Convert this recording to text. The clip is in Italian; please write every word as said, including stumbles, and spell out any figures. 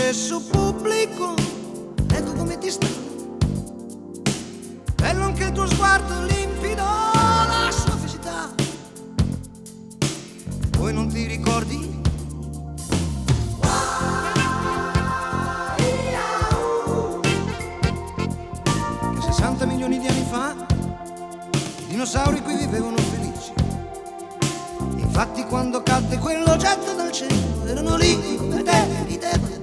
stesso pubblico, ecco come ti sta. Bello anche il tuo sguardo limpido, la sua fisicità. Poi non ti ricordi? Che sessanta milioni di anni fa i dinosauri qui vivevano felici. Infatti quando cadde quell'oggetto dal cielo erano lì per te, di te.